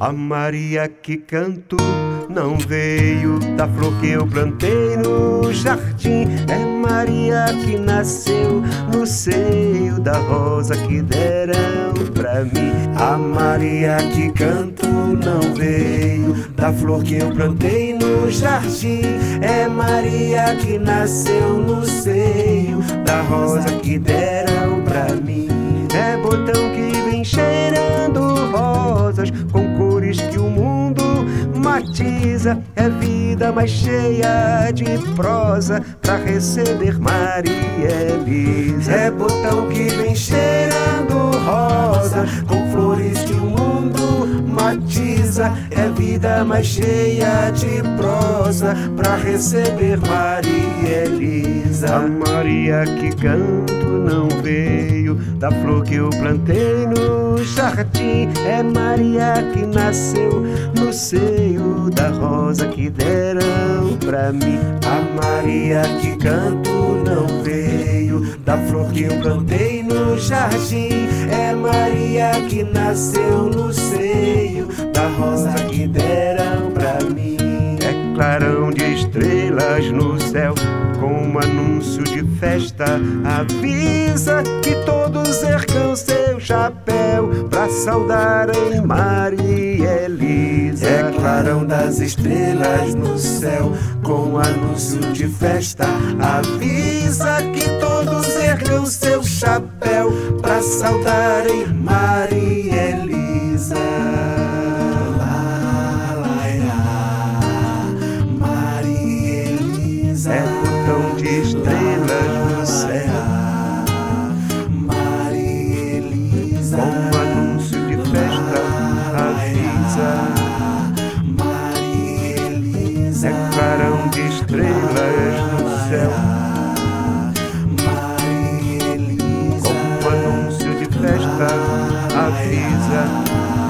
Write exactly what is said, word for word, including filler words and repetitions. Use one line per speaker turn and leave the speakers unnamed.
A Maria que canto não veio da flor que eu plantei no jardim. É Maria que nasceu no seio da rosa que deram pra mim. A Maria que canto não veio da flor que eu plantei no jardim. É Maria que nasceu no seio da rosa que deram pra mim. É botão que vem cheirando rosas com cores que o mundo matiza. É vida mais cheia de prosa pra receber Maria Elisa. É botão que vem cheirando rosas com flores que o mundo matiza. É vida mais cheia de prosa pra receber Maria Elisa. A Maria que canto não veio da flor que eu plantei no jardim. É Maria que nasceu no seio da rosa que deram pra mim. A Maria que canto não veio da flor que eu plantei no jardim. É Maria que nasceu no seio da rosa que deram pra mim. É clarão de estrelas no céu, com um anúncio de festa, avisa que todos ergam seu chapéu pra saudarem Maria Elisa. É clarão das estrelas no céu, com um anúncio de festa, avisa que todos ergam seu chapéu pra saudarem Maria Elisa. É botão de estrelas no céu, Maria Elisa. Com um anúncio de festa, avisa Maria Elisa. É clarão de estrelas no céu, Maria Elisa. Com um anúncio de festa, avisa